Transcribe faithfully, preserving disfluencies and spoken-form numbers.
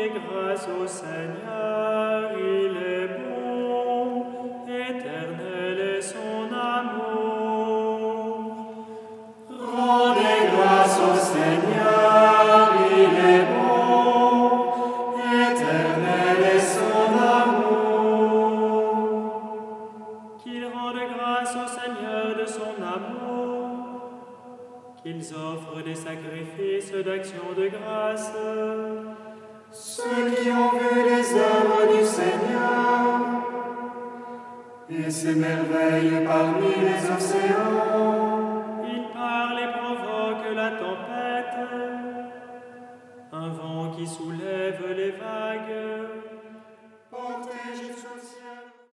grâce au Seigneur, il est bon, éternel est son amour. Rendez grâce au Seigneur, il est bon, éternel est son amour. Qu'ils rendent grâce au Seigneur de son amour, qu'ils offrent des sacrifices d'action de grâce. Ceux qui ont vu les œuvres du Seigneur et ses merveilles parmi les océans, Il parle et provoque la tempête, un vent qui soulève les vagues.